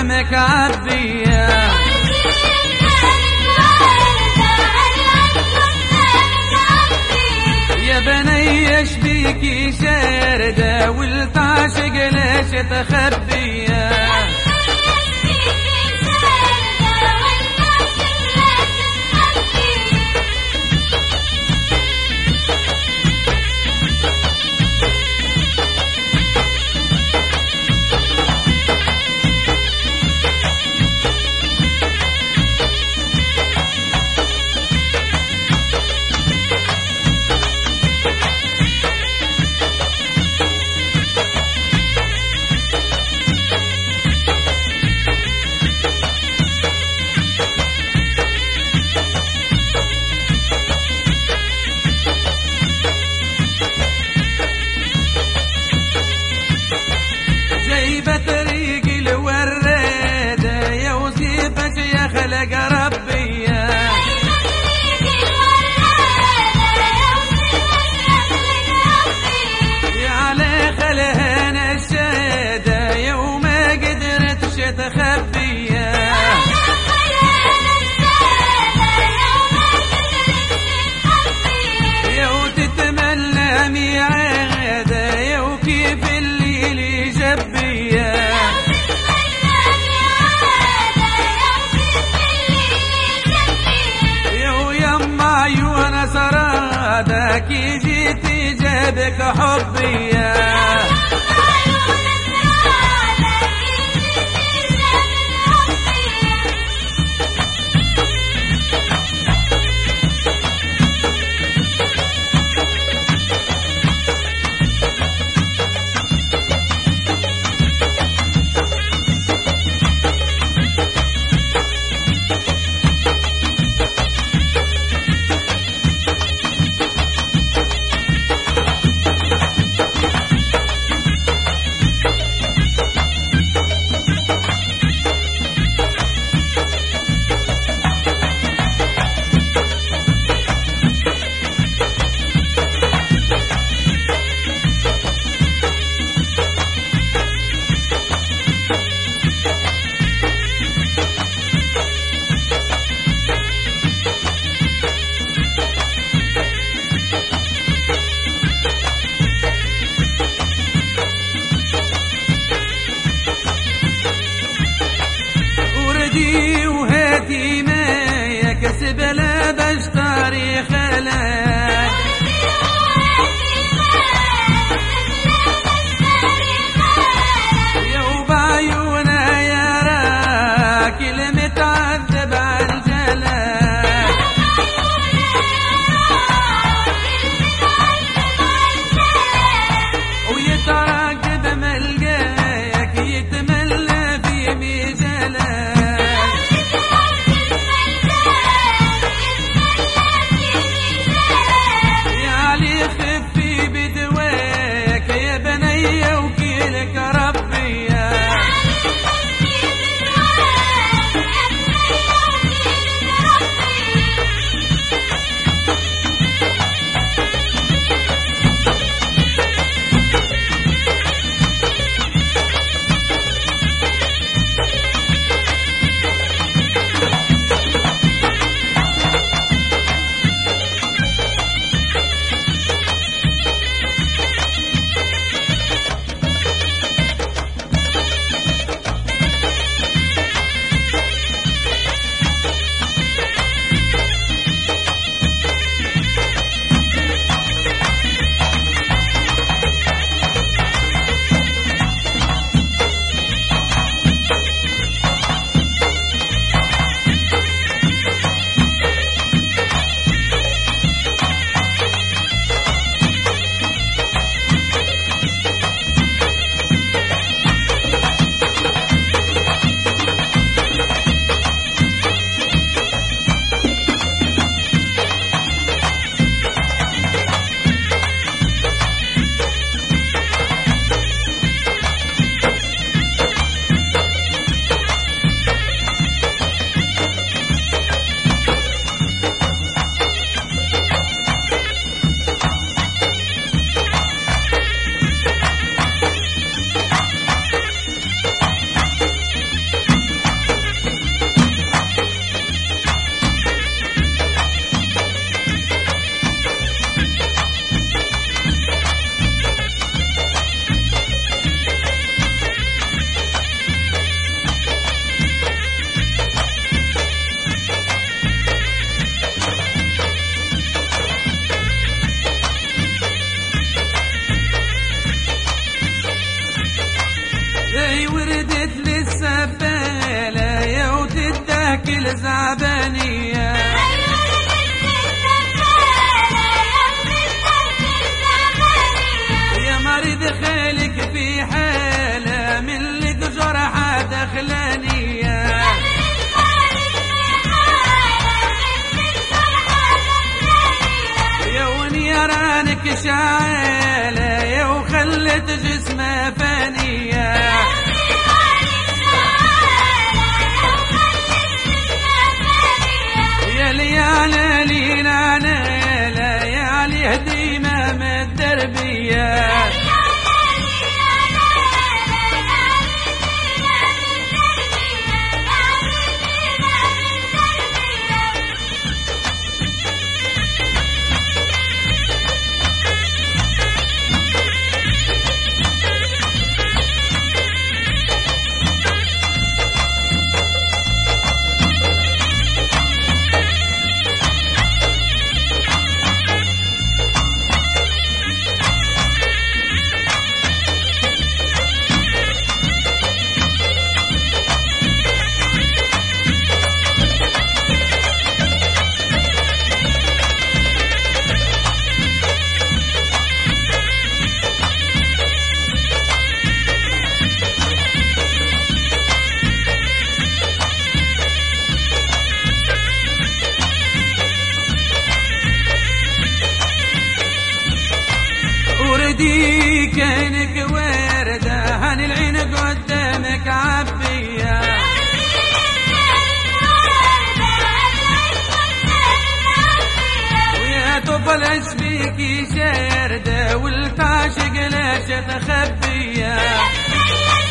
قدامك عبية يا بني ايش بيكي شاردة والتعشق ليش تخبية بطريق الورادة يا وصيفك يا خلق ربي يا على خلهنا الشادة يوم ما قدرتش تخبي يا وتتمنى ميعادة يا وكيف الليل يجبي سرادك جيتي جابك حبي وهاتي ما يكسب لا بشتري خلاك يا وبعيونا يا راكل متعذب عالجلاك ويترقب ملقاك يتملى في ميزانك خفي بدواك يا بني وكيلك ربي يا الزعبانية. يا مريض خالك في حالة من لك جرحة دخلانية. يا ونيا رانك شعالة يا وخلت جسمها فانية. يا ليالي لينا نالا يا علي هديمة من الدربية. وردي كانك وردة هن العين قدامك عبية. ويا طفل اشبيكي شاردة والتعشق لا تخبية.